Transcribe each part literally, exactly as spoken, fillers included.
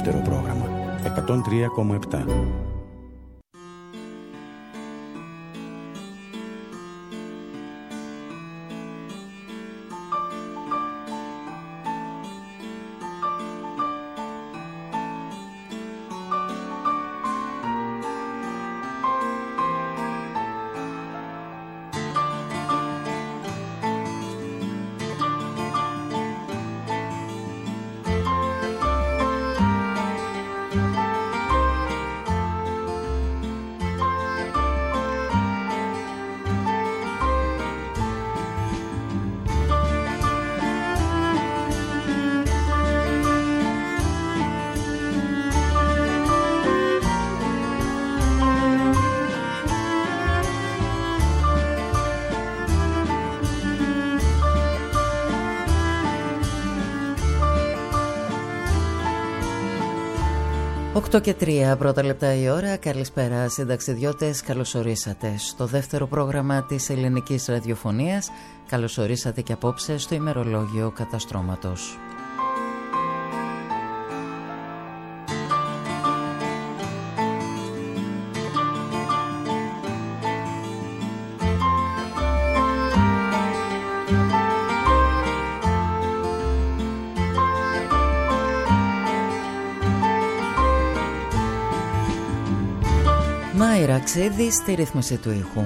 δεύτερο πρόγραμμα. εκατόν τρία κόμμα επτά. οκτώ και τρία πρώτα λεπτά η ώρα. Καλησπέρα συνταξιδιώτες, καλωσορίσατε στο δεύτερο πρόγραμμα της ελληνικής ραδιοφωνίας. Καλωσορίσατε και απόψε στο ημερολόγιο καταστρώματος. Μάιρα Ξίδη στη ρύθμιση του ήχου.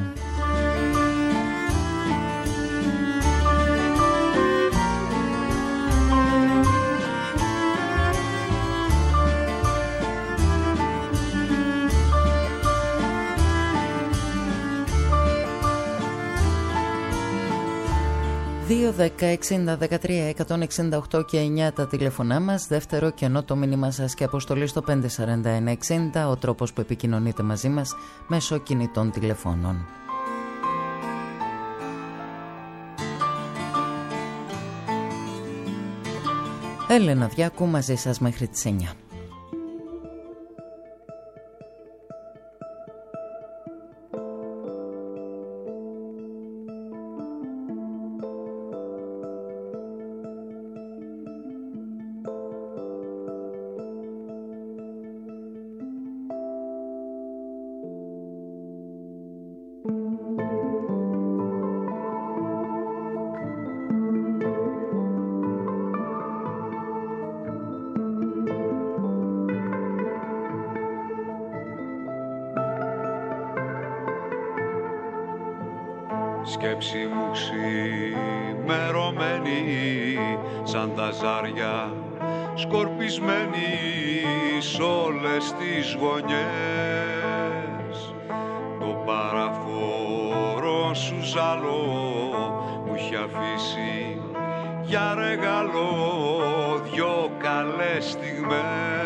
δύο δέκα εξήντα δεκατρία εκατόν εξήντα οκτώ και εννιά τα τηλέφωνά μας. Δεύτερο κενό το μήνυμά σας και αποστολή στο πέντε σαράντα ένα εξήντα, ο τρόπος που επικοινωνείτε μαζί μας μέσω κινητών τηλεφώνων. Έλενα Διάκου μαζί σας μέχρι τις εννιά. Σκέψη μου ξημερωμένη σαν τα ζάρια, σκορπισμένη σ' όλες τις γωνιές. Το παραφόρο σου ζαλό μου έχει αφήσει για ρεγαλό δυο καλές στιγμές.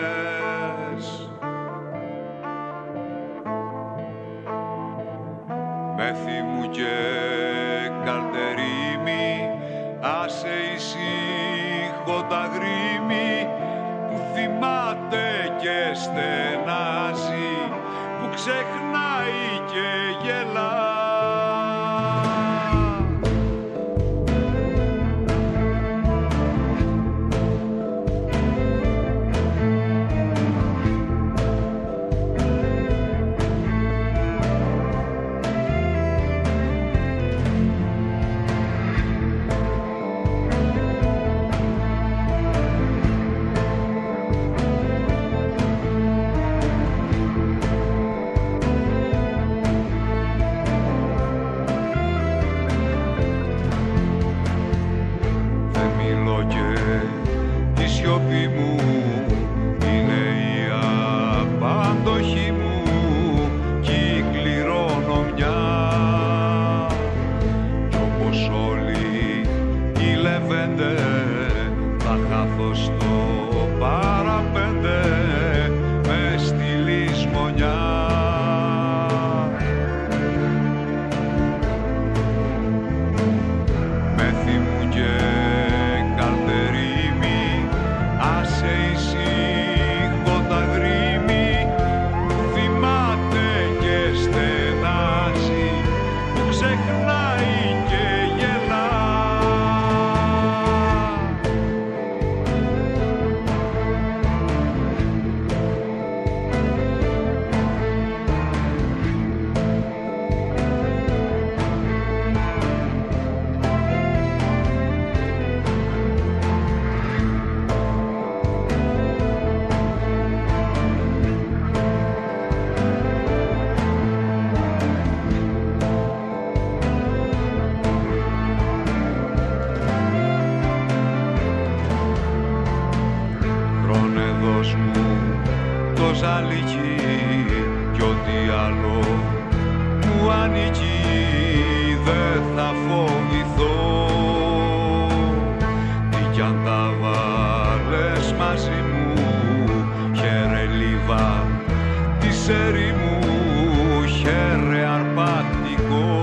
Μέθη μου και καλτερίμι, άσε ησύχω τα γρήμη που θυμάται και στενάζει, που ξεχνάει και γελά. Say ποιος αλήκει κι ό,τι άλλο μου ανήκει δεν θα φοβηθώ. Τι κι αν τα βάλες μαζί μου, χαίρε λίβα της ερήμου, χαίρε αρπακτικό.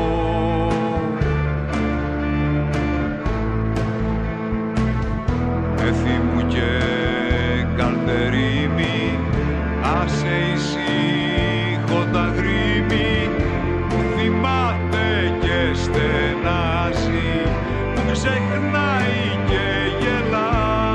Εθήμου και καλτερίμη, άσε ησύχω τα γρήμη που θυμάται και στενάζει, που ξεχνάει και γελά.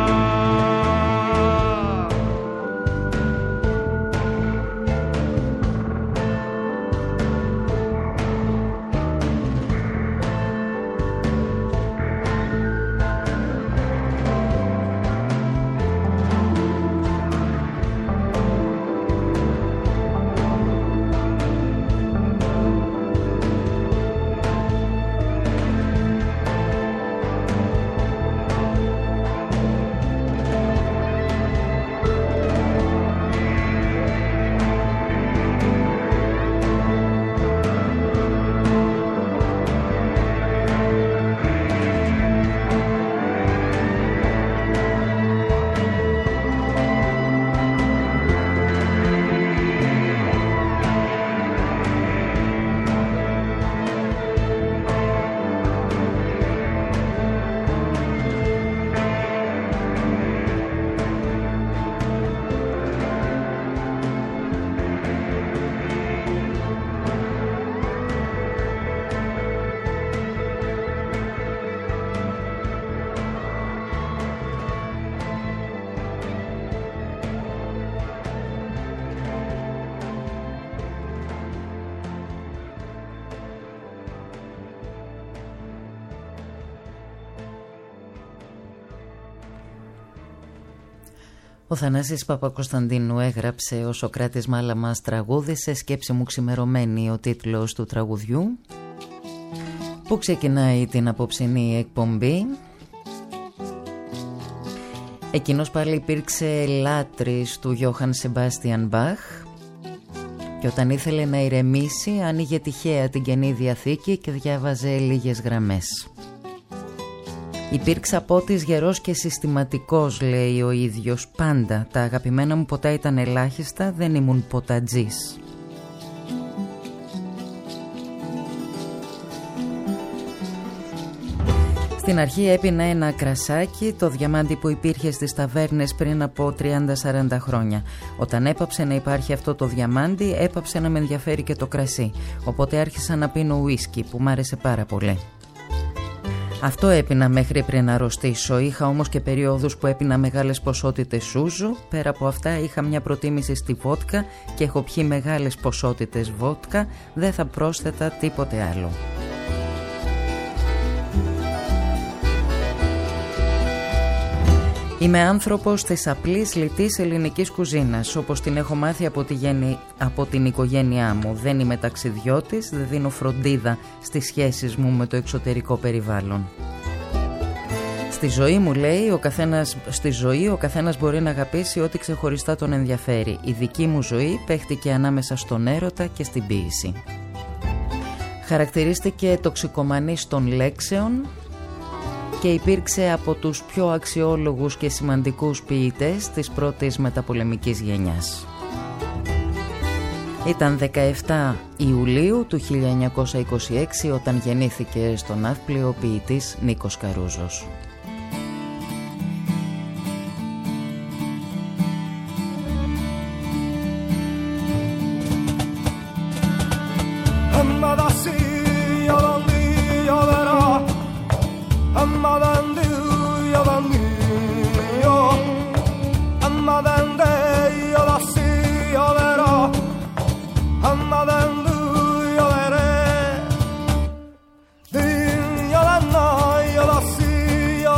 Ο Θανάσης Παπακοσταντίνου έγραψε «Ο Σωκράτης Μάλαμας τραγούδισε, σκέψη μου ξημερωμένη» ο τίτλος του τραγουδιού που ξεκινάει την απόψινή εκπομπή. Εκείνος πάλι υπήρξε λάτρης του Γιώχαν Σεμπάστιαν Μπαχ και όταν ήθελε να ηρεμήσει άνοιγε τυχαία την Καινή Διαθήκη και διάβαζε λίγες γραμμές. Υπήρξα πότης γερός και συστηματικός, λέει ο ίδιος, πάντα. Τα αγαπημένα μου ποτά ήταν ελάχιστα, δεν ήμουν ποτατζής. Στην αρχή έπινα ένα κρασάκι, το διαμάντι που υπήρχε στις ταβέρνες πριν από τριάντα σαράντα χρόνια. Όταν έπαψε να υπάρχει αυτό το διαμάντι, έπαψε να με ενδιαφέρει και το κρασί. Οπότε άρχισα να πίνω ουίσκι που μ' άρεσε πάρα πολύ. Αυτό έπινα μέχρι πριν αρρωστήσω. Είχα όμως και περιόδους που έπινα μεγάλες ποσότητες σούζου. Πέρα από αυτά είχα μια προτίμηση στη βότκα και έχω πιει μεγάλες ποσότητες βότκα. Δεν θα πρόσθετα τίποτε άλλο. Είμαι άνθρωπος της απλής λιτής ελληνικής κουζίνας, όπως την έχω μάθει από, τη γέννη, από την οικογένειά μου. Δεν είμαι ταξιδιώτης, δεν δίνω φροντίδα στις σχέσεις μου με το εξωτερικό περιβάλλον. Στη ζωή μου, λέει, ο καθένας, στη ζωή ο καθένας μπορεί να αγαπήσει ό,τι ξεχωριστά τον ενδιαφέρει. Η δική μου ζωή παίχτηκε ανάμεσα στον έρωτα και στην ποίηση. Χαρακτηρίστηκε τοξικομανής των λέξεων και υπήρξε από τους πιο αξιόλογους και σημαντικούς ποιητές της πρώτης μεταπολεμικής γενιάς. Ήταν δεκαεφτά Ιουλίου του χίλια εννιακόσια είκοσι έξι όταν γεννήθηκε στο Ναύπλιο ο ποιητής Νίκος Καρούζος. Io la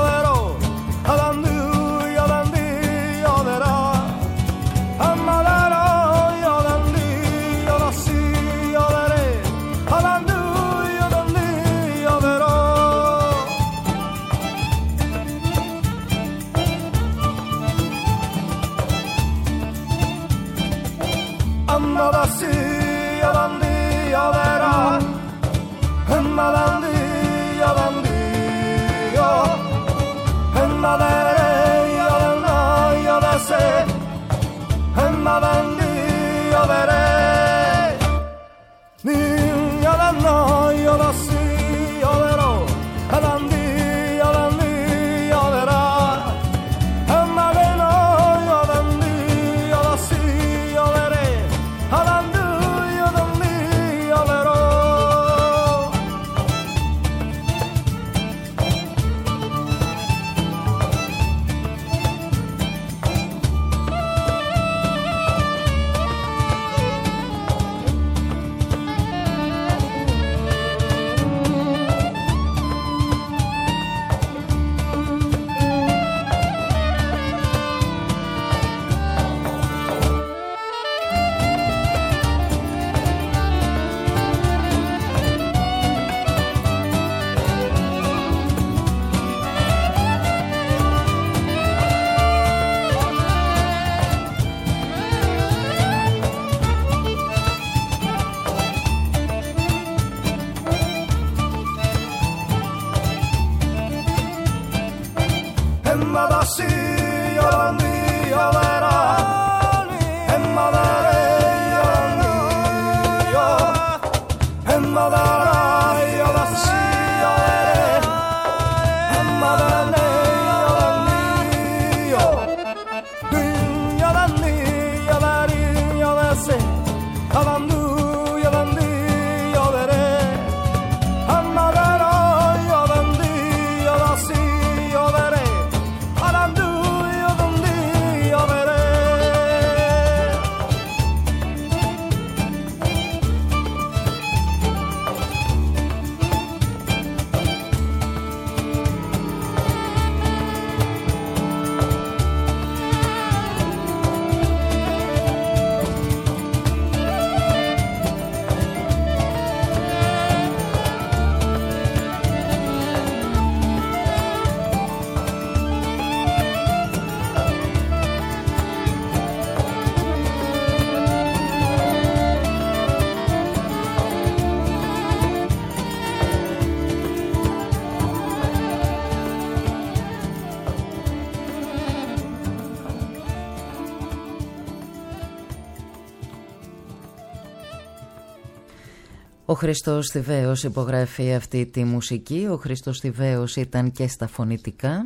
Ο Χριστός Θηβαίος υπογράφει αυτή τη μουσική. Ο Χριστός Θηβαίος ήταν και στα φωνητικά.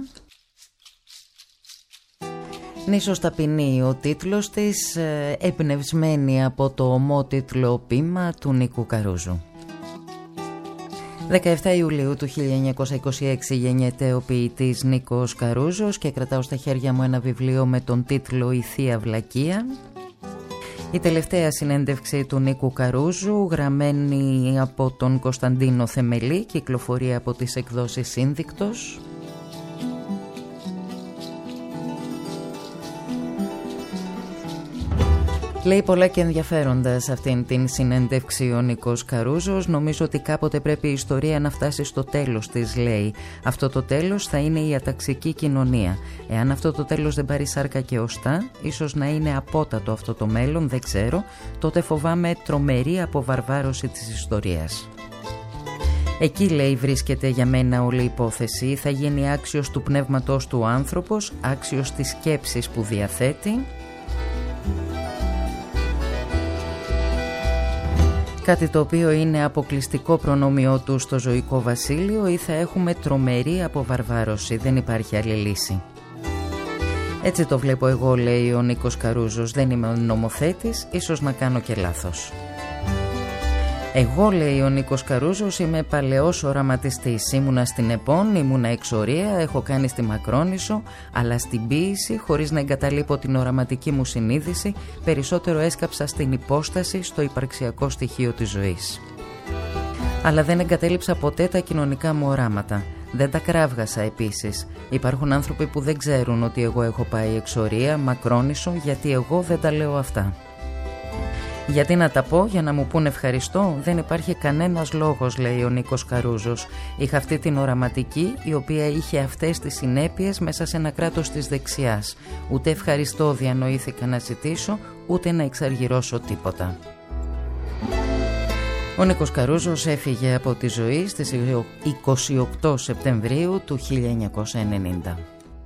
Νήσος Ταπεινή ο τίτλος της, εμπνευσμένη από το ομότιτλο ποίημα του Νίκου Καρούζου. δεκαεφτά Ιουλίου του χίλια εννιακόσια είκοσι έξι γεννιέται ο ποιητής Νίκος Καρούζος και κρατάω στα χέρια μου ένα βιβλίο με τον τίτλο «Η Θεία Βλακεία». Η τελευταία συνέντευξη του Νίκου Καρούζου, γραμμένη από τον Κωνσταντίνο Θεμελή, κυκλοφορεί από τις εκδόσεις Σύνδικτος. Λέει πολλά και ενδιαφέροντα σε αυτήν την συνέντευξη ο Νίκος Καρούζος. Νομίζω ότι κάποτε πρέπει η ιστορία να φτάσει στο τέλος της, λέει. Αυτό το τέλος θα είναι η αταξική κοινωνία. Εάν αυτό το τέλος δεν πάρει σάρκα και οστά, ίσως να είναι απότατο αυτό το μέλλον, δεν ξέρω, τότε φοβάμαι τρομερή αποβαρβάρωση της ιστορίας. Εκεί, λέει, βρίσκεται για μένα όλη η υπόθεση. Θα γίνει άξιος του πνεύματος του άνθρωπος, άξιος της σκέψης που διαθέτει. Κάτι το οποίο είναι αποκλειστικό προνόμιο του στο ζωικό βασίλειο, ή θα έχουμε τρομερή αποβαρβάρωση, δεν υπάρχει άλλη λύση. Έτσι το βλέπω εγώ, λέει ο Νίκος Καρούζος, δεν είμαι νομοθέτης, ίσως να κάνω και λάθος. Εγώ, λέει ο Νίκος Καρούζος, είμαι παλαιός οραματιστής. Ήμουνα στην ΕΠΟΝ, ήμουνα εξορία, έχω κάνει στη Μακρόνισσο, αλλά στην ποίηση, χωρίς να εγκαταλείπω την οραματική μου συνείδηση, περισσότερο έσκαψα στην υπόσταση, στο υπαρξιακό στοιχείο της ζωής. Αλλά δεν εγκατέλειψα ποτέ τα κοινωνικά μου οράματα. Δεν τα κράβγασα επίσης. Υπάρχουν άνθρωποι που δεν ξέρουν ότι εγώ έχω πάει εξορία, Μακρόνισσο, γιατί εγώ δεν τα λέω αυτά. Γιατί να τα πω, για να μου πούνε ευχαριστώ? Δεν υπάρχει κανένας λόγος, λέει ο Νίκος Καρούζος. Είχα αυτή την οραματική, η οποία είχε αυτές τις συνέπειες μέσα σε ένα κράτος της δεξιάς. Ούτε ευχαριστώ διανοήθηκα να ζητήσω, ούτε να εξαργυρώσω τίποτα. Ο Νίκος Καρούζος έφυγε από τη ζωή στις είκοσι οκτώ Σεπτεμβρίου του χίλια εννιακόσια ενενήντα.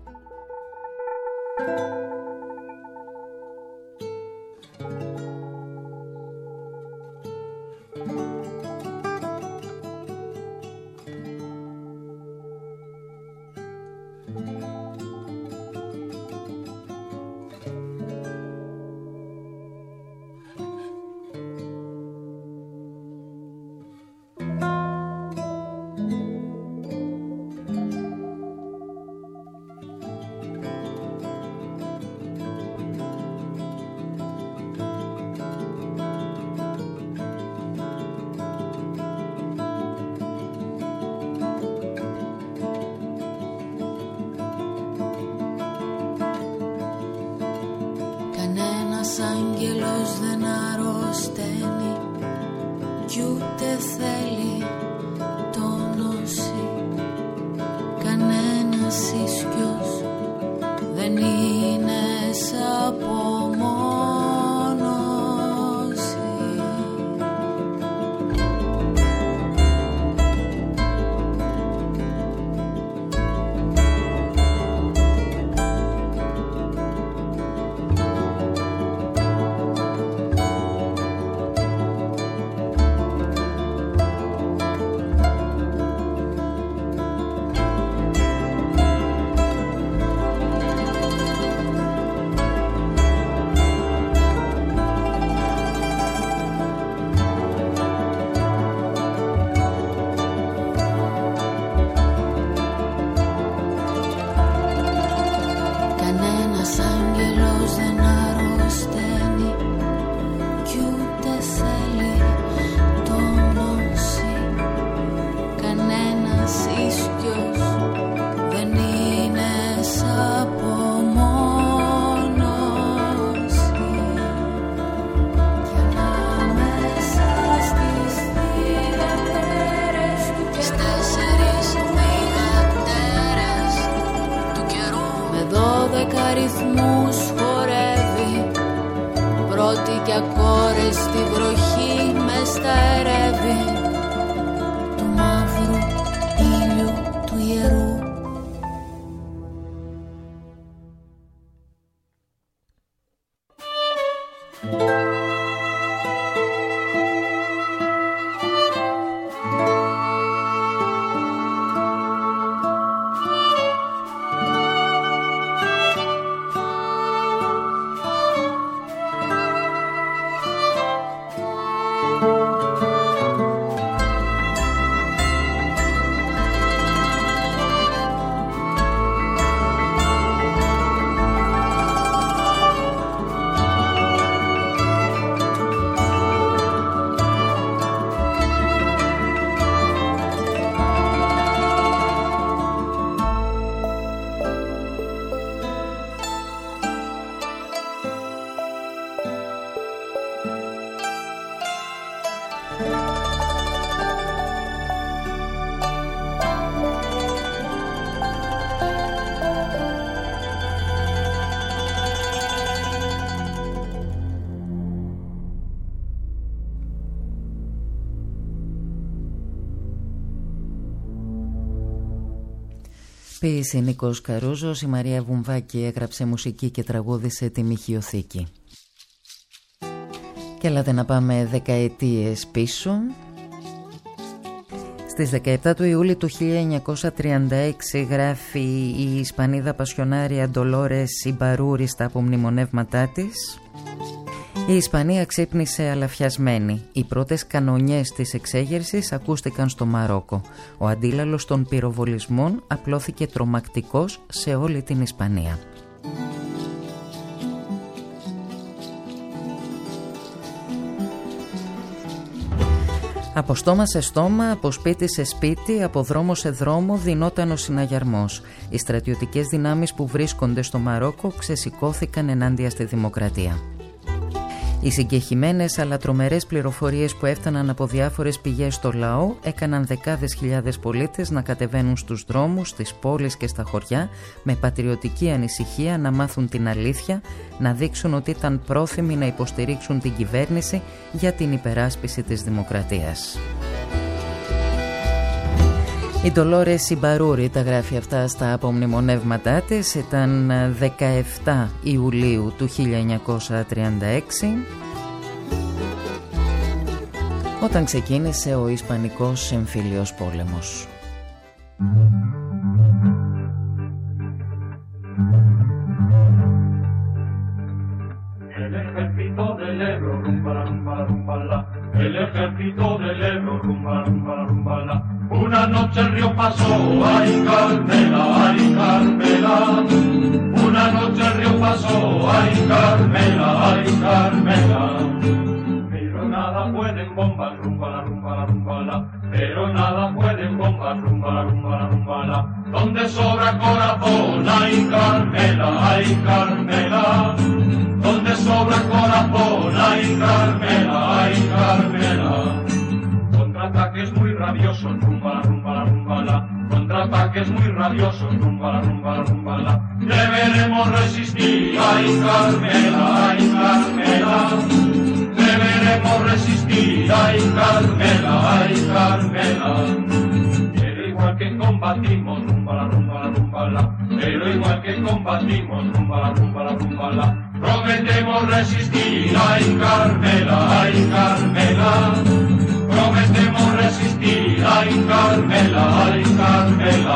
Άγγελος δεν αρρωσταίνει κι ούτε θέλει τόνωση. Κανένας ίσκιος δεν είναι σ' απομόνωση. Ποίηση Νίκος Καρούζος, η Μαρία Βουμβάκη έγραψε μουσική και τραγούδισε τη μοιχειοθήκη. Και έλατε να πάμε δεκαετίες πίσω. Στις δεκαεπτά του Ιούλη του χίλια εννιακόσια τριάντα έξι γράφει η Ισπανίδα πασιονάρια Ντολόρες Ιμπαρούρη στα απομνημονεύματά της: η Ισπανία ξύπνησε αλαφιασμένη. Οι πρώτες κανονιές της εξέγερσης ακούστηκαν στο Μαρόκο. Ο αντίλαλος των πυροβολισμών απλώθηκε τρομακτικός σε όλη την Ισπανία. Από στόμα σε στόμα, από σπίτι σε σπίτι, από δρόμο σε δρόμο δινόταν ο συναγερμός. Οι στρατιωτικές δυνάμεις που βρίσκονται στο Μαρόκο ξεσηκώθηκαν ενάντια στη δημοκρατία. Οι συγκεχημένες αλλά τρομερές πληροφορίες που έφταναν από διάφορες πηγές στο λαό έκαναν δεκάδες χιλιάδες πολίτες να κατεβαίνουν στους δρόμους, στις πόλεις και στα χωριά με πατριωτική ανησυχία να μάθουν την αλήθεια, να δείξουν ότι ήταν πρόθυμοι να υποστηρίξουν την κυβέρνηση για την υπεράσπιση της δημοκρατίας. Η Ντολόρες Σιμπαρούρη τα γράφει αυτά στα απομνημονεύματά της. Ήταν δεκαεφτά Ιουλίου του χίλια εννιακόσια τριάντα έξι όταν ξεκίνησε ο Ισπανικός εμφύλιος πόλεμος. El ejército del Ebro, rumba, rumba, rumba, la. Una noche el río pasó, ay Carmela, ay Carmela. Una noche el río pasó, ay Carmela, ay Carmela. Pero nada pueden bombas, rumba, la, rumba, la, rumba, la. Pero nada pueden bombas, rumba, la, rumba, la, rumba, la. Donde sobra corazón, ay Carmela, ay Carmela. Donde sobra corazón, ay Carmela, ay Carmela. Contraataques muy rabiosos, rumba, rumba, rumba, la. Contraataques muy rabiosos, rumba, rumba, rumba, la. Deberemos resistir, ay Carmela, ay Carmela. Deberemos resistir, ay Carmela, ay Carmela. Pero igual que combatimos, rumba, rumba, rumba, la. Pero igual que combatimos, rumba, rumba, rumba, la. Prometemos resistir, ay Carmela, ay Carmela. Prometemos resistir, ay Carmela, ay Carmela.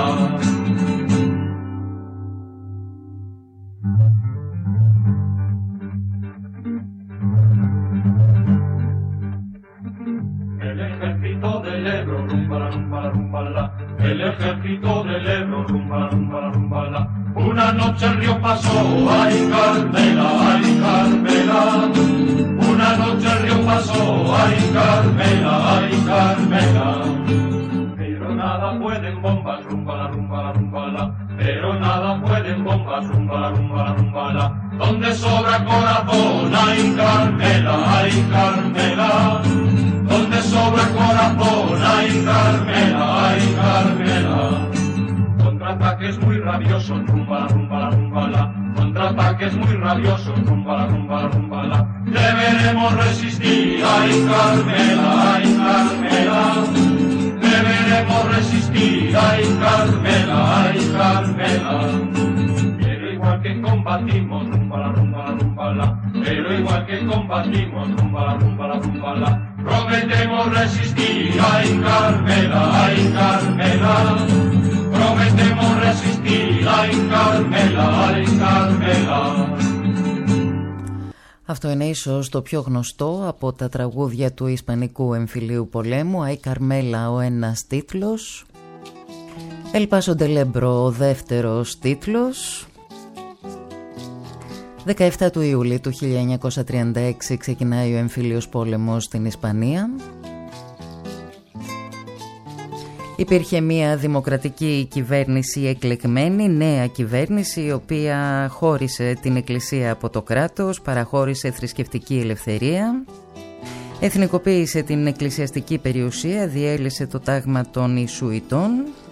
El ejército del Ebro, rumba, rumba, rumba, la. El ejército del Ebro, rumba, rumba, rumba, la. Una noche el río pasó, ay Carmela, ay Carmela. Una noche el río pasó, ay Carmela, ay Carmela. Pero nada pueden bombas, rumba, rumba, rumba, la. Pero nada pueden bombas, rumba, rumba, rumba, la. Donde sobra corazón, ay Carmela, ay Carmela. Donde sobra corazón, ay Carmela, ay Carmela. Contraataques muy rabiosos, rumba, rumba, rumba, la. Contraataques muy rabiosos, rumba, rumba, rumba, la. Deberemos resistir, ay Carmela, ay Carmela. Deberemos resistir, ay Carmela, ay Carmela. Pero igual que combatimos, rumba, rumba, rumba, la. Pero igual que combatimos, rumba, rumba, rumba, la. Prometemos resistir, ay Carmela, ay Carmela. Prometemos resistir, ay Carmela, ay Carmela. Αυτό είναι ίσως το πιο γνωστό από τα τραγούδια του Ισπανικού εμφυλίου πολέμου. «Αι Καρμέλα» ο ένας τίτλος, «El Paso del Ebro» ο δεύτερος τίτλος. δεκαεφτά του Ιούλη του χίλια εννιακόσια τριάντα έξι ξεκινάει ο εμφύλιος πόλεμος στην Ισπανία. Υπήρχε μια δημοκρατική κυβέρνηση εκλεγμένη, νέα κυβέρνηση, η οποία χώρισε την εκκλησία από το κράτος, παραχώρησε θρησκευτική ελευθερία, εθνικοποίησε την εκκλησιαστική περιουσία, διέλυσε το τάγμα των Ιησουητών,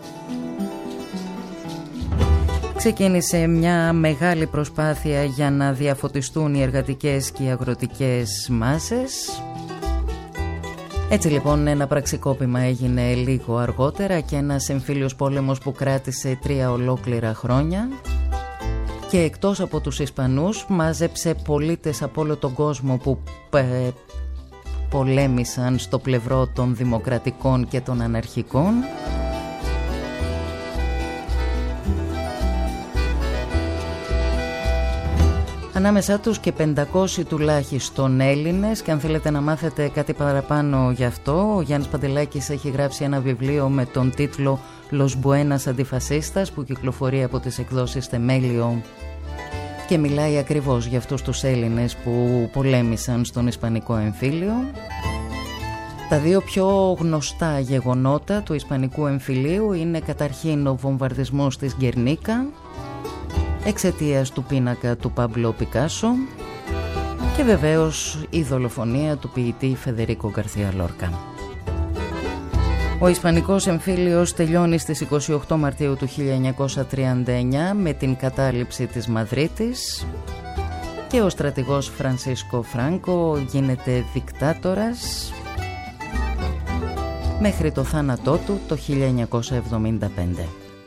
ξεκίνησε μια μεγάλη προσπάθεια για να διαφωτιστούν οι εργατικές και οι αγροτικές μάσες. Έτσι λοιπόν ένα πραξικόπημα έγινε λίγο αργότερα και ένας εμφύλιος πόλεμος που κράτησε τρία ολόκληρα χρόνια και εκτός από τους Ισπανούς μάζεψε πολίτες από όλο τον κόσμο που ε, πολέμησαν στο πλευρό των δημοκρατικών και των αναρχικών. Ανάμεσά τους και πεντακόσιοι τουλάχιστον Έλληνες, και αν θέλετε να μάθετε κάτι παραπάνω γι' αυτό, ο Γιάννης Παντελάκης έχει γράψει ένα βιβλίο με τον τίτλο «Los Buenas Antifascistas» που κυκλοφορεί από τις εκδόσεις Θεμέλιο και μιλάει ακριβώς για αυτούς τους Έλληνες που πολέμησαν στον Ισπανικό εμφύλιο. Τα δύο πιο γνωστά γεγονότα του Ισπανικού εμφυλίου είναι καταρχήν ο βομβαρδισμός της Γκερνίκα εξαιτίας του πίνακα του Παμπλο Πικάσο Και βεβαίως η δολοφονία του ποιητή Φεδερίκο Γκαρθία Λόρκα. Ο Ισπανικός εμφύλιος τελειώνει στις είκοσι οκτώ Μαρτίου του χίλια εννιακόσια τριάντα εννιά με την κατάληψη της Μαδρίτης και ο στρατηγός Φρανσίσκο Φράνκο γίνεται δικτάτορας μέχρι το θάνατό του το χίλια εννιακόσια εβδομήντα πέντε.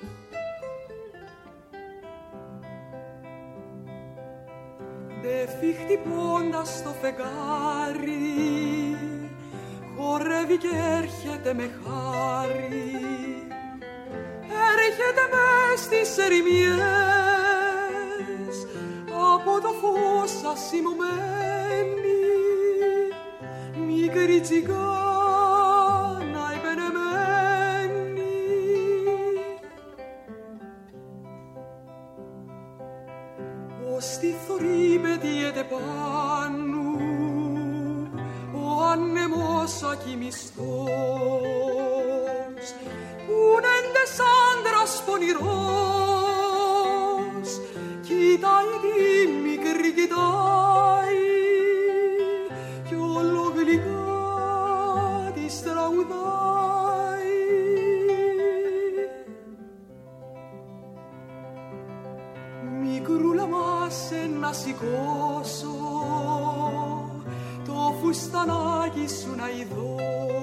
Νεφί χτυπώντας το φεγγάρι, χορεύει και έρχεται με χάρη, έρχεται μες στις ερημιές από το φως ασημωμένη, μικρή τσιγκάνα επενεμένη. Ως τη θωρή μετιέται πάνω ο άνεμος ακοιμιστός, που νέντες άντρας πονηρός, κοιτάει τη μικρή, κοιτάει κι όλο γλυκά της τραγουδάει. Μικρούλα μας να σηκώσω, το φουστανάκι σου να ειδώ,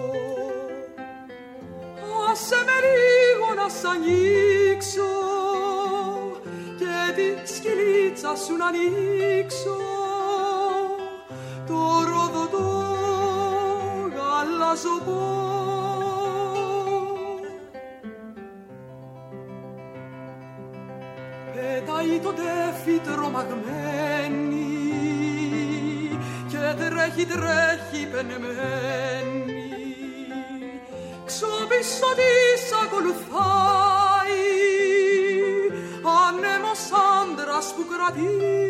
άσε με λίγο να σ' ανοίξω και τη σκυλίτσα σου να ανοίξω, το ροδοτό γαλαζοπό. Πετάει το τέφι τρομαγμένη και τρέχει, τρέχει πενεμένη, ξοπίσω της ακολουθάει άνεμος άντρας που κρατεί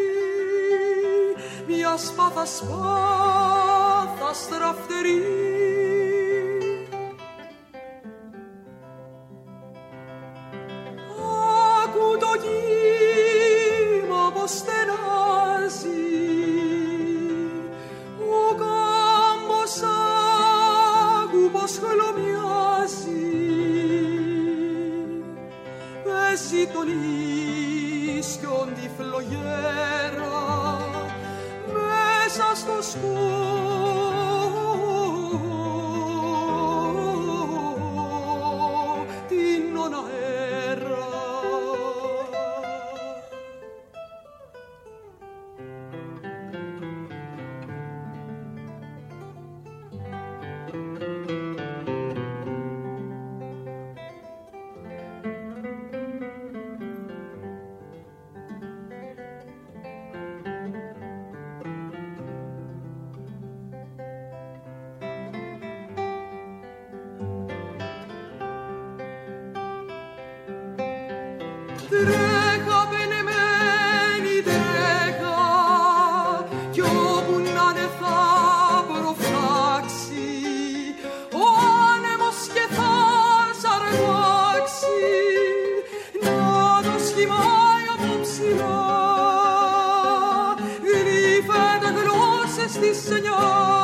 μια σπάθα, σπάθα στραφτερή. Άκου το κύμα πως στενάζει, ο κάμπος άκου πως χλωμιάζει, παίζει τον ίσιον τη φλογέρα μέσα στο σκοτεινόν αέρα. Τρέχα πενεμένη, τρέχα κι όπου να ναι θα προφράξει ο άνεμος και θα σαρμάξει, να το σχημάει από ψηλά γλύφεται γλώσσες της εννιά.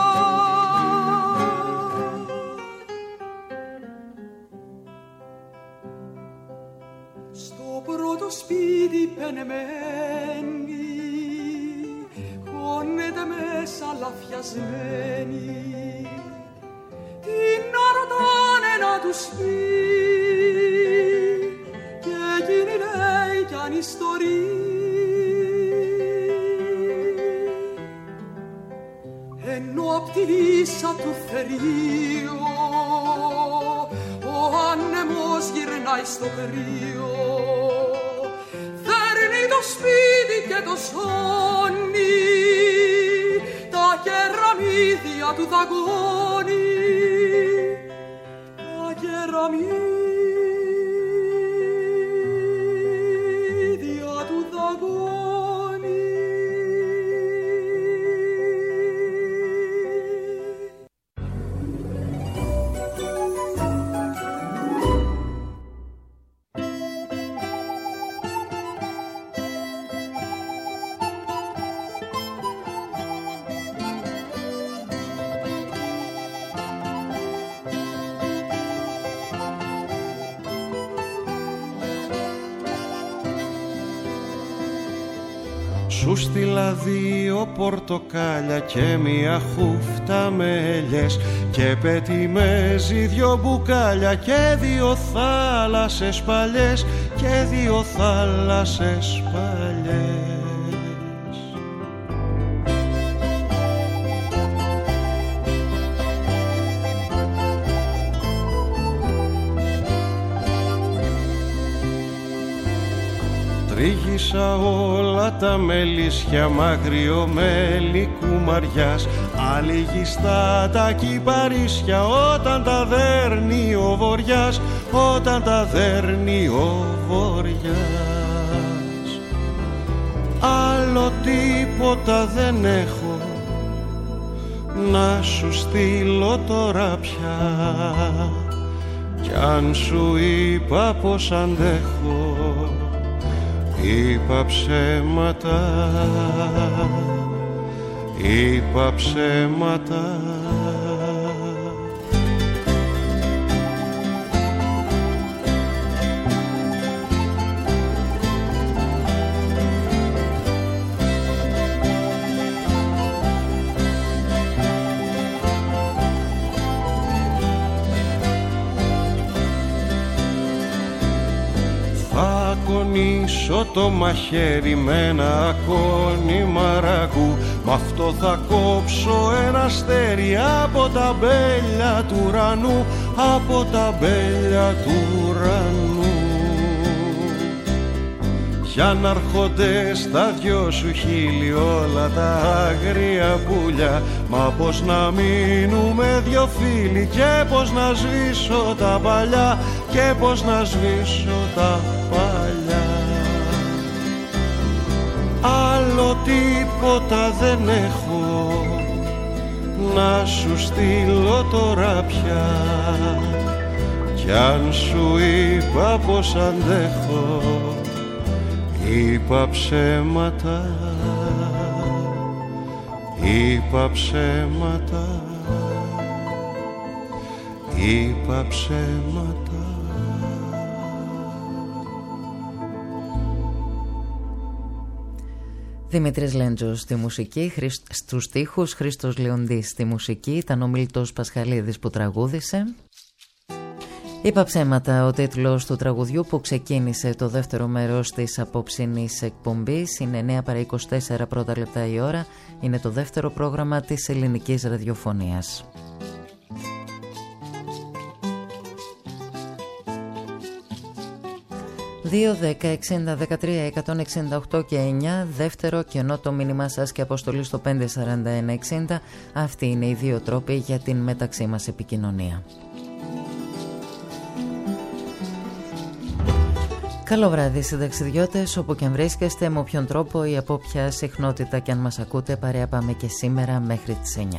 Το σπίτι πενεμένη χώνεται μέσα λαφιασμένη, την να ρωτάνε να τους πει και εκείνη λέει κι αν ιστορεί. Ενώ απ' τη λύσα του θερίου ο άνεμος γυρνάει στο κρύο, το σπίτι και το σόνι, τα κεραμίδια του δαγκώνει, τα κεραμίδια του δαγκώνει. Σου στείλα δύο πορτοκάλια και μια χούφτα με ελιές και πετιμέζι δυο μπουκάλια και δύο θάλασσες παλιές και δύο θάλασσες παλιές. Τρίγησα όλα τα μελίσια μ' άγριο μέλι κουμαριάς, αλιγιστά τα κυπαρίσια όταν τα δέρνει ο βοριάς, όταν τα δέρνει ο βοριάς. Άλλο τίποτα δεν έχω να σου στείλω τώρα πια, κι αν σου είπα πως αντέχω, είπα ψέματα, είπα ψέματα. Κονίσω το μαχαίρι με ένα ακόνι μαραγού, μ' αυτό θα κόψω ένα αστέρι από τα μπέλια του ουρανού, από τα μπέλια του ουρανού. Για να έρχονται στα δυο σου χείλη όλα τα άγρια πουλιά, μα πως να μείνουμε δυο φίλοι και πως να σβήσω τα παλιά, και πως να σβήσω τα παλιά. Άλλο τίποτα δεν έχω να σου στείλω τώρα πια, κι αν σου είπα πως αντέχω, είπα ψέματα, είπα ψέματα, είπα ψέματα. Δημήτρης Λέντζος στη μουσική, στους στίχους Χρήστος Λεοντής στη μουσική, ήταν ο Μίλτος Πασχαλίδης που τραγούδισε. Είπα ψέματα, ο τίτλος του τραγουδιού που ξεκίνησε το δεύτερο μέρος της απόψινής εκπομπής. Είναι εννέα παρά είκοσι τέσσερα πρώτα λεπτά η ώρα. Είναι το δεύτερο πρόγραμμα της ελληνικής ραδιοφωνίας. δύο, δέκα, εξήντα, δεκατρία, εκατόν εξήντα οκτώ και εννιά, δεύτερο κενό το μήνυμά σας και αποστολή στο πέντε σαράντα ένα εξήντα. Αυτοί είναι οι δύο τρόποι για την μεταξύ μας επικοινωνία. Καλό βράδυ συνταξιδιώτες, όπου και αν βρίσκεστε, με όποιον τρόπο ή από ποια συχνότητα και αν μας ακούτε, παρέα πάμε και σήμερα μέχρι τις εννιά.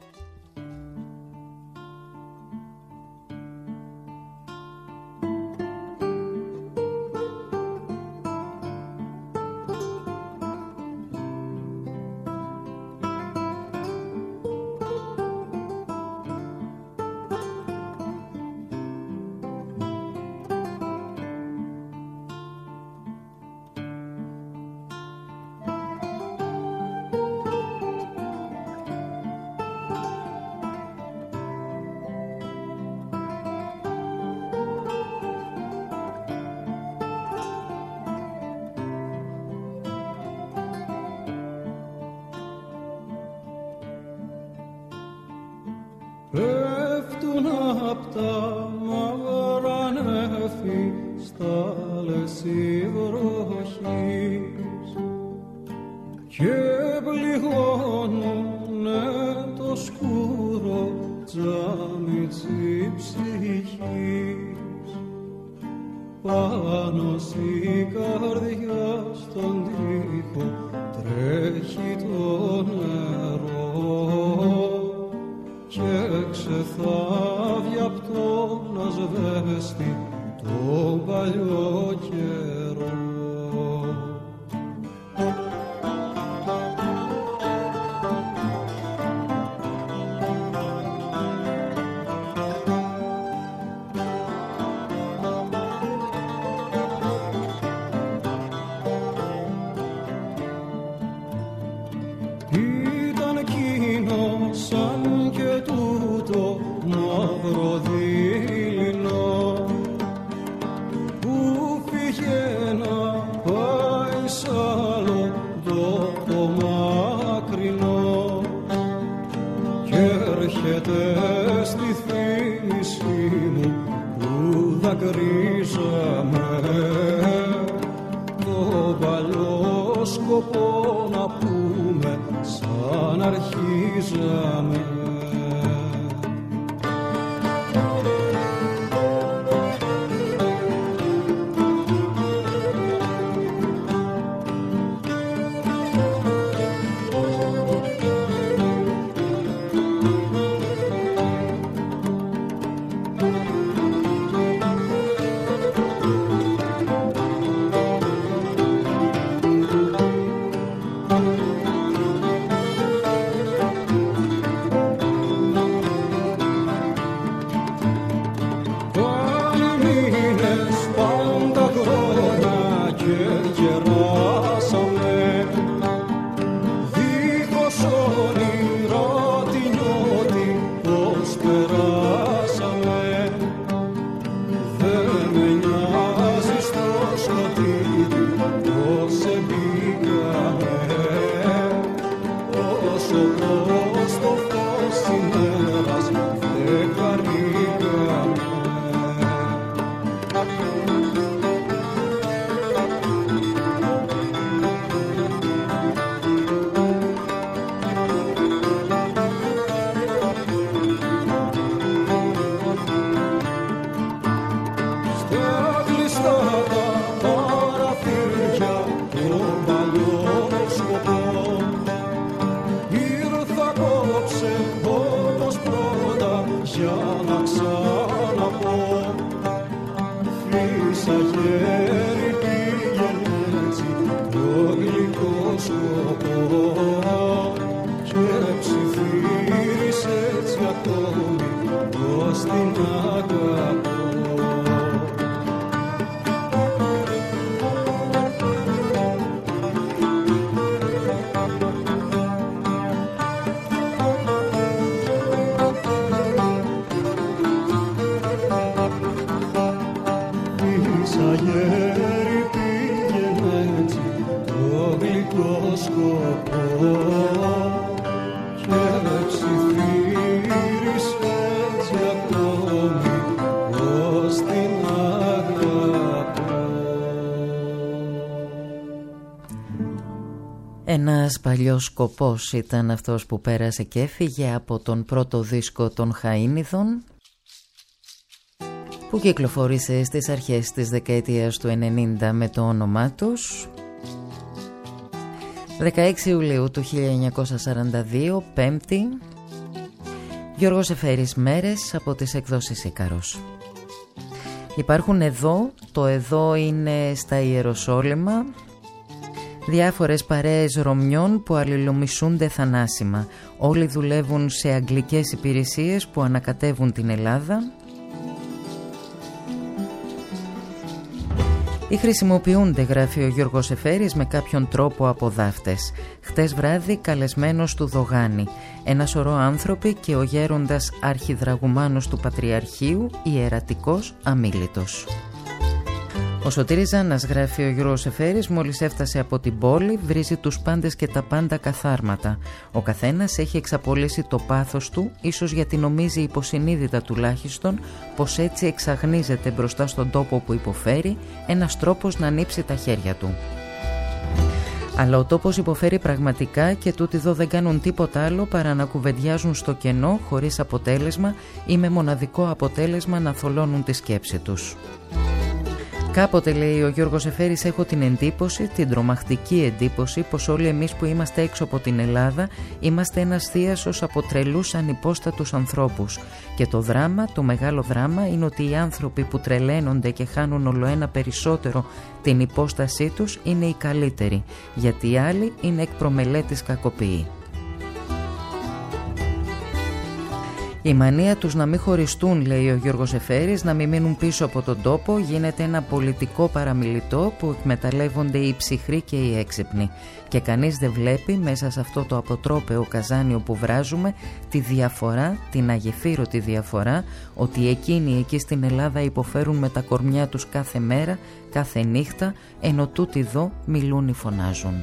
Πέφτουν απ' τα μαύρα νέφη στα λεσί βροχής και πληγώνουνε το σκούρο τζάμι της ψυχής. Πάνω στη καρδιά στον τοίχο τρέχει το νερό και ξεθάβει απ' τον ασβέστη τον παλιό καιρό. παλιό σκοπό να πούμε σαν αρχίζαμε. Ένας παλιός σκοπός ήταν αυτός που πέρασε και έφυγε από τον πρώτο δίσκο των Χαΐνιδων, που κυκλοφόρησε στις αρχές της δεκαετίας του ενενήντα με το όνομά τους. δεκαέξι Ιουλίου του χίλια εννιακόσια σαράντα δύο, Πέμπτη, Γιώργος Εφέρης, Μέρες, από τις εκδόσεις Ίκαρος. Υπάρχουν εδώ, το εδώ είναι στα Ιεροσόλυμα, διάφορες παρέες Ρωμιών που αλληλομισούνται θανάσιμα. Όλοι δουλεύουν σε αγγλικές υπηρεσίες που ανακατεύουν την Ελλάδα ή χρησιμοποιούνται, γράφει ο Γιώργος Εφέρης, με κάποιον τρόπο από δάφτες. Χτες βράδυ καλεσμένος του Δογάνη, ένα σωρό άνθρωποι και ο γέροντας αρχιδραγουμάνος του Πατριαρχείου, ιερατικός Αμίλητος. Ο Σωτήρης Ζάνας, γράφει ο Γιώργος Εφέρης, μόλις έφτασε από την πόλη, βρίζει τους πάντες και τα πάντα καθάρματα. Ο καθένας έχει εξαπολύσει το πάθος του, ίσως γιατί νομίζει υποσυνείδητα τουλάχιστον πως έτσι εξαγνίζεται μπροστά στον τόπο που υποφέρει, ένας τρόπος να ανοίξει τα χέρια του. Αλλά ο τόπος υποφέρει πραγματικά και τούτοι εδώ δεν κάνουν τίποτα άλλο παρά να κουβεντιάζουν στο κενό, χωρίς αποτέλεσμα ή με μοναδικό αποτέλεσμα να θολώνουν τη σκέψη τους. Κάποτε, λέει ο Γιώργος Εφέρης, έχω την εντύπωση, την τρομακτική εντύπωση, πως όλοι εμείς που είμαστε έξω από την Ελλάδα είμαστε ένας θίασος από τρελούς ανυπόστατους ανθρώπους. Και το δράμα, το μεγάλο δράμα, είναι ότι οι άνθρωποι που τρελαίνονται και χάνουν ολοένα περισσότερο την υπόστασή τους είναι οι καλύτεροι, γιατί οι άλλοι είναι εκ προμελέτης κακοποιοί. Η μανία τους να μην χωριστούν, λέει ο Γιώργος Εφέρης, να μην μείνουν πίσω από τον τόπο, γίνεται ένα πολιτικό παραμιλητό που εκμεταλλεύονται οι ψυχροί και οι έξυπνοι. Και κανείς δεν βλέπει μέσα σε αυτό το αποτρόπαιο καζάνιο που βράζουμε τη διαφορά, την αγεφύρωτη διαφορά, ότι εκείνοι εκεί στην Ελλάδα υποφέρουν με τα κορμιά τους κάθε μέρα, κάθε νύχτα, ενώ τούτοι εδώ μιλούν ή φωνάζουν.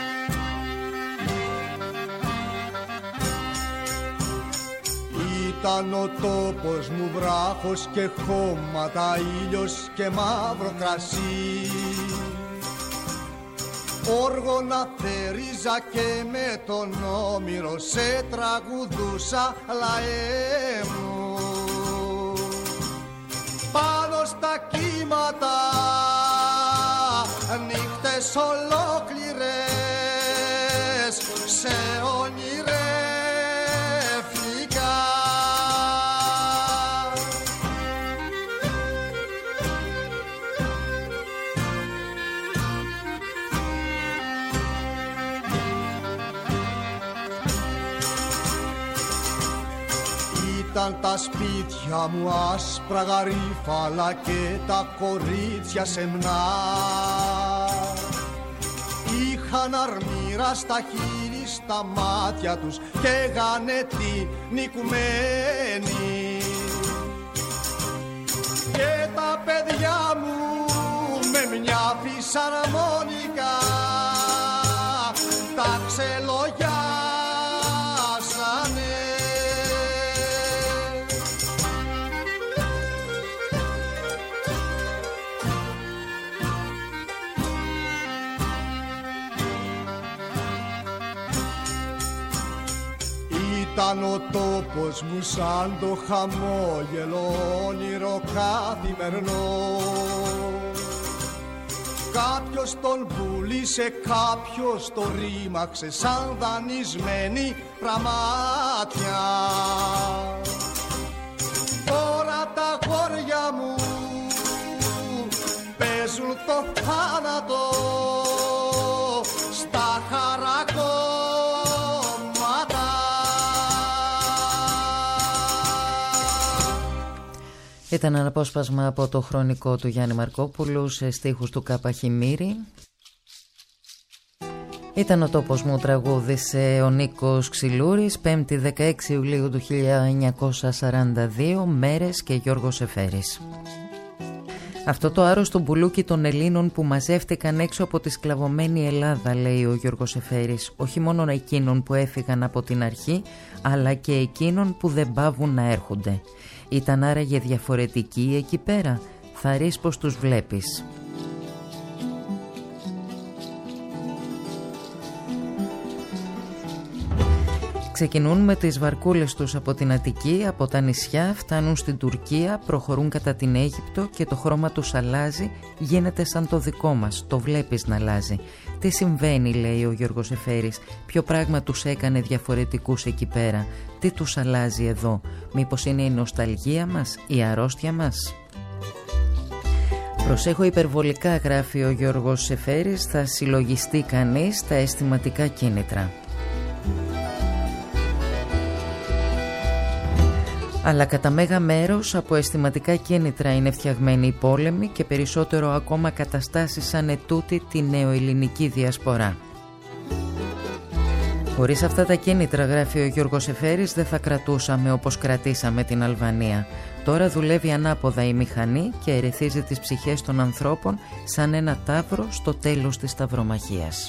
Τα Ήταν ο τόπος μου βράχος και χώματα, ήλιος και μαύρο κρασί. Όργωνα θερίζα και με τον Όμηρο σε τραγουδούσα λαέ μου. Πάνω στα κύματα νύχτες ολόκληρες σε ονειρεύτηκα. Ήταν τα σπίτια μου άσπρα γαρίφαλα και τα κορίτσια σεμνά. Είχαν αρμύρα στα χείλη, στα μάτια τους και γανετή νικουμένη. Και τα παιδιά μου με μια φυσαρμόνικα τα ξελογιάσανε. Ήταν ο τόπος μου σαν το χαμόγελο όνειρο καθημερινό. Κάποιος τον πουλήσε, κάποιος το ρήμαξε σαν δανεισμένη πραμάτια. Τώρα τα γόρια μου παίζουν το θάνατο στα χαρακόμματα. Ήταν ένα απόσπασμα από το χρονικό του Γιάννη Μαρκόπουλου σε στίχους του Κάπα Χιμήρη. Ήταν ο τόπος μου, τραγούδισε ο Νίκος Ξυλούρης, πέμπτη δεκαέξι Ιουλίου του χίλια εννιακόσια σαράντα δύο, Μέρες και Γιώργος Εφέρης. Αυτό το άρρωστο μπουλούκι των Ελλήνων που μαζεύτηκαν έξω από τη σκλαβωμένη Ελλάδα, λέει ο Γιώργος Εφέρης, όχι μόνο εκείνων που έφυγαν από την αρχή, αλλά και εκείνων που δεν παύουν να έρχονται. Ήταν άραγε διαφορετικοί εκεί πέρα? Θα ρεις πως τους βλέπεις. Ξεκινούν με τις βαρκούλες τους από την Αττική, από τα νησιά, φτάνουν στην Τουρκία, προχωρούν κατά την Αίγυπτο και το χρώμα τους αλλάζει, γίνεται σαν το δικό μας, το βλέπεις να αλλάζει. Τι συμβαίνει, λέει ο Γιώργος Εφέρης, ποιο πράγμα τους έκανε διαφορετικούς εκεί πέρα, τι τους αλλάζει εδώ, μήπως είναι η νοσταλγία μας, η αρρώστια μας? Προσέχω υπερβολικά, γράφει ο Γιώργος Εφέρης, θα συλλογιστεί κανείς τα αισθηματικά κίνητρα. Αλλά κατά μέγα μέρος από αισθηματικά κίνητρα είναι φτιαγμένοι οι πόλεμοι και περισσότερο ακόμα καταστάσεις σαν ετούτη τη νεοελληνική διασπορά. Χωρίς αυτά τα κίνητρα, γράφει ο Γιώργος Εφέρης, δεν θα κρατούσαμε όπως κρατήσαμε την Αλβανία. Τώρα δουλεύει ανάποδα η μηχανή και ερεθίζει τις ψυχές των ανθρώπων σαν ένα ταύρο στο τέλος της ταυρομαχίας.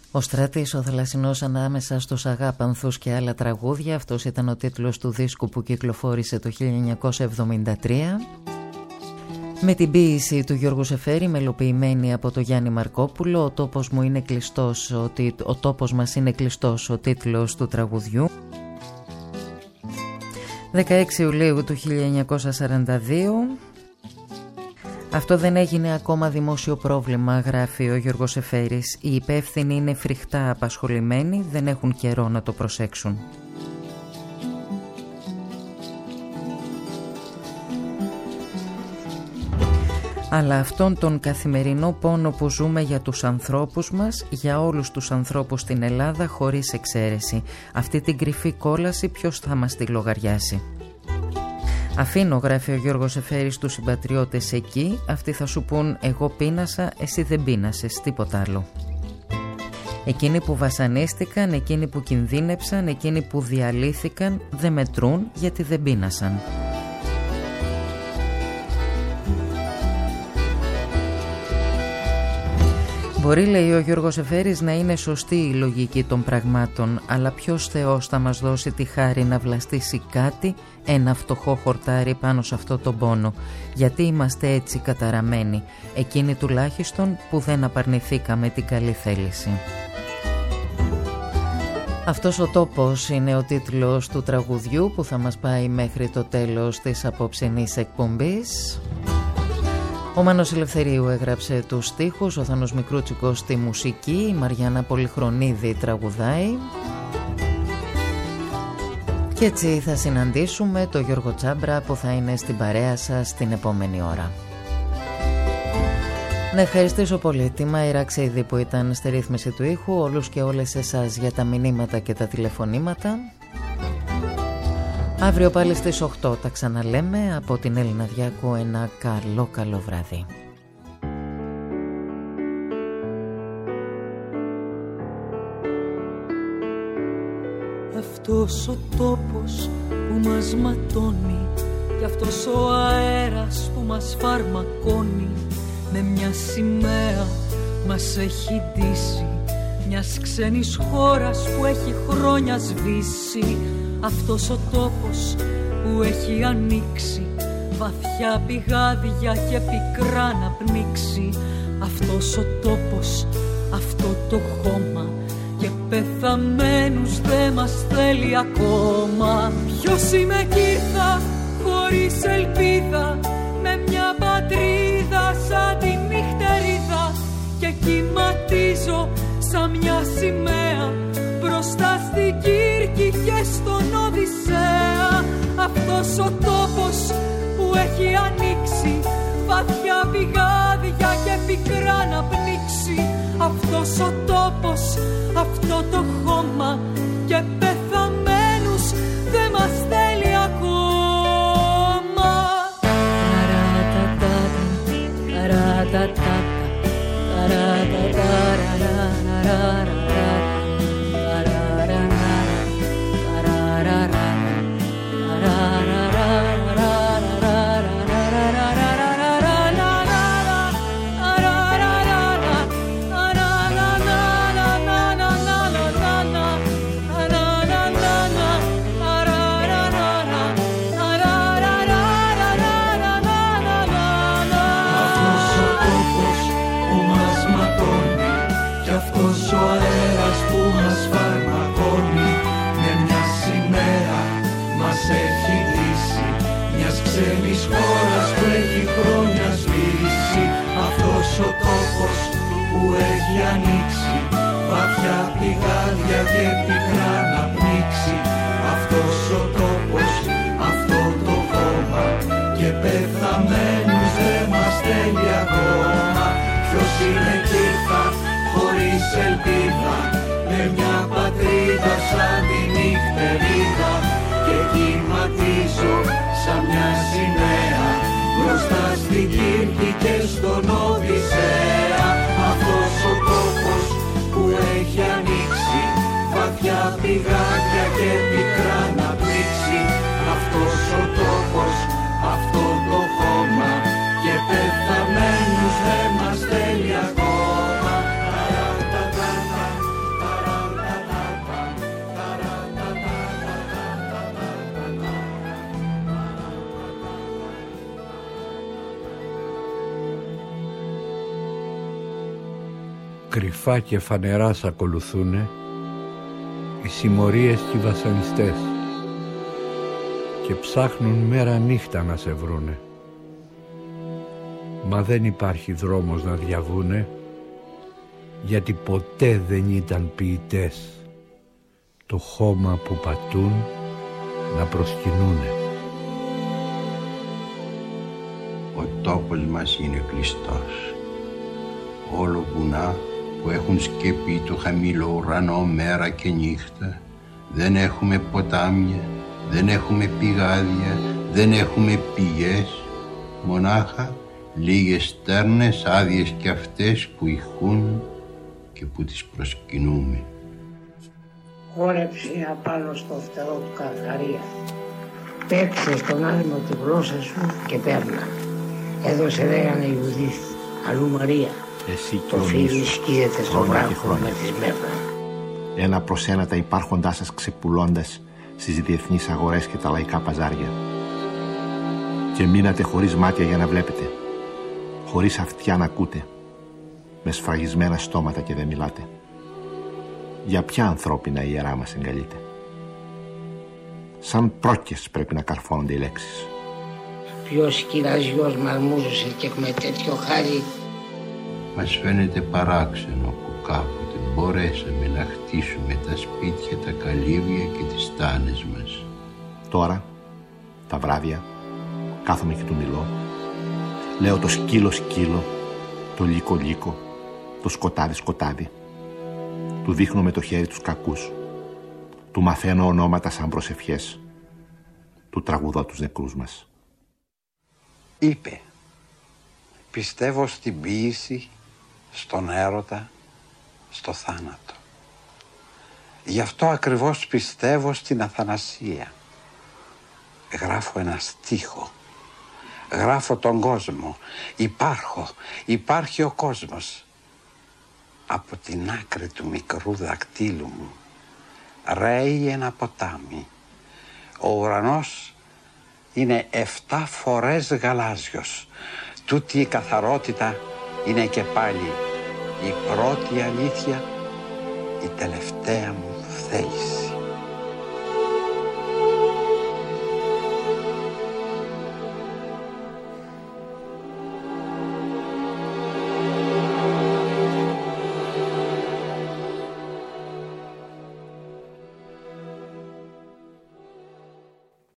Ο Στράτης, ο θαλασσινός ανάμεσα στους αγάπανθους και άλλα τραγούδια. Αυτός ήταν ο τίτλος του δίσκου που κυκλοφόρησε το χίλια εννιακόσια εβδομήντα τρία. Με την ποίηση του Γιώργου Σεφέρη, μελοποιημένη από το Γιάννη Μαρκόπουλο. Ο τόπος μου είναι κλειστός, ο, ο τόπος μας είναι κλειστός, ο τίτλος του τραγουδιού. δεκαέξι Ιουλίου του χίλια εννιακόσια σαράντα δύο. Αυτό δεν έγινε ακόμα δημόσιο πρόβλημα, γράφει ο Γιώργος Σεφέρης. Οι υπεύθυνοι είναι φρικτά απασχολημένοι, δεν έχουν καιρό να το προσέξουν. Αλλά αυτόν τον καθημερινό πόνο που ζούμε για τους ανθρώπους μας, για όλους τους ανθρώπους στην Ελλάδα χωρίς εξαίρεση. Αυτή την κρυφή κόλαση ποιος θα μας τη λογαριάσει? Αφήνω, γράφει ο Γιώργος Σεφέρης, τους συμπατριώτες εκεί. Αυτοί θα σου πούν εγώ πείνασα, εσύ δεν πείνασες, τίποτα άλλο. Εκείνοι που βασανίστηκαν, εκείνοι που κινδύνεψαν, εκείνοι που διαλύθηκαν δεν μετρούν γιατί δεν πείνασαν. Μπορεί, λέει ο Γιώργος Σεφέρης, να είναι σωστή η λογική των πραγμάτων, αλλά ποιος Θεός θα μας δώσει τη χάρη να βλαστήσει κάτι, ένα φτωχό χορτάρι πάνω σε αυτό τον πόνο? Γιατί είμαστε έτσι καταραμένοι, εκείνοι τουλάχιστον που δεν απαρνηθήκαμε την καλή θέληση. Αυτός ο τόπος είναι ο τίτλος του τραγουδιού που θα μας πάει μέχρι το τέλος της απόψινής εκπομπής. Ο Μάνος Ελευθερίου έγραψε τους στίχους, ο Θάνος Μικρούτσικος στη μουσική, η Μαριάννα Πολυχρονίδη τραγουδάει. Και έτσι θα συναντήσουμε το Γιώργο Τσάμπρα που θα είναι στην παρέα σας την επόμενη ώρα. Να ευχαριστήσω πολύ τη Μάιρα Ξέιδη που ήταν στη ρύθμιση του ήχου, όλους και όλες εσάς για τα μηνύματα και τα τηλεφωνήματα. Αύριο πάλι στις οκτώ τα ξαναλέμε. Από την Έλληνα Διάκου ένα καλό καλό βράδυ. Αυτός ο τόπος που μας ματώνει και αυτός ο αέρας που μας φαρμακώνει, με μια σημαία μας έχει ντύσει, μιας ξένης χώρας που έχει χρόνια σβήσει. Αυτός ο τόπος που έχει ανοίξει βαθιά πηγάδια και πικρά να πνίξει. Αυτός ο τόπος, αυτό το χώμα, και πεθαμένους δεν μας θέλει ακόμα. Ποιος είμαι κι ήρθα χωρίς ελπίδα, με μια πατρίδα σαν τη νυχτερίδα, και κυματίζω σαν μια σημαία μπροστά στην Κύρκη και στον Οδυσσέα. Αυτός ο τόπος που έχει ανοίξει βαθιά πηγάδια και πικρά να πνίξει. Αυτός ο τόπος, αυτό το χώμα, και πεθαμένους δεν μας θέλει ακόμα. ο τόπος που έχει ανοίξει βαθιά πηγάδια και πικρά να πνίξει. Αυτός ο τόπος, αυτό το χώμα, και πεθαμένους δεν μας θέλει ακόμα. Ποιος είναι κι ήρθα χωρίς ελπίδα, με μια πατρίδα σαν τη νυχτερίδα, και κυματίζω σαν μια σημαία μπροστά στην Κύρκη και στον Οδυσσέα. Αυτός ο τόπος που έχει ανοίξει βαθιά πηγάδια και πικρά να πνίξει. Αυτός ο τόπος, αυτό το χώμα, και πεθαμένους δεν μας θέλει ακόμα. κρυφά και φανερά σ' ακολουθούνε οι συμμορίες και οι βασανιστές και ψάχνουν μέρα νύχτα να σε βρούνε. Μα δεν υπάρχει δρόμος να διαβούνε, γιατί ποτέ δεν ήταν ποιητές το χώμα που πατούν να προσκυνούνε. Ο τόπος μας είναι κλειστός. Όλο βουνά που έχουν σκεπεί το χαμηλό ουρανό μέρα και νύχτα. Δεν έχουμε ποτάμια, δεν έχουμε πηγάδια, δεν έχουμε πηγές. Μονάχα λίγες στέρνες άδειες κι αυτές που ηχούν και που τις προσκυνούμε. Χόρεψε απάνω στο φτερό του Καρχαρία. Παίξε στον άνεμο τη γλώσσα σου και παίρνα. Έδωσε λέγανε Ιουδής, αλλού Μαρία. Εσύ το φίλι σκύεται στον βράχο με τη σμέρνα. Ένα προς ένα τα υπάρχοντά σας ξεπουλώντας στις διεθνείς αγορές και τα λαϊκά παζάρια. Και μείνατε χωρίς μάτια για να βλέπετε, χωρίς αυτιά να ακούτε, με σφραγισμένα στόματα και δεν μιλάτε. Για ποια ανθρώπινα ιερά μας εγκαλείτε? Σαν πρόκες πρέπει να καρφώνονται οι λέξεις. Ποιος κυραζιός μαρμούζωσε και με τέτοιο χάρη. Μας φαίνεται παράξενο που κάποτε μπορέσαμε να χτίσουμε τα σπίτια, τα καλύβια και τις στάνες μας. Τώρα, τα βράδια, κάθομαι και του μιλώ. Λέω το σκύλο σκύλο, το λύκο λύκο, το σκοτάδι σκοτάδι. Του δείχνω με το χέρι τους κακούς. Του μαθαίνω ονόματα σαν προσευχές. Του τραγουδώ τους νεκρούς μας. Είπε, πιστεύω στην ποίηση, στον έρωτα, στο θάνατο. Γι' αυτό ακριβώς πιστεύω στην αθανασία. Γράφω ένα στίχο. Γράφω τον κόσμο. Υπάρχω. Υπάρχει ο κόσμος. Από την άκρη του μικρού δακτύλου μου ρέει ένα ποτάμι. Ο ουρανός είναι εφτά φορές γαλάζιος. Τούτη η καθαρότητα είναι και πάλι η πρώτη αλήθεια, η τελευταία μου θέληση.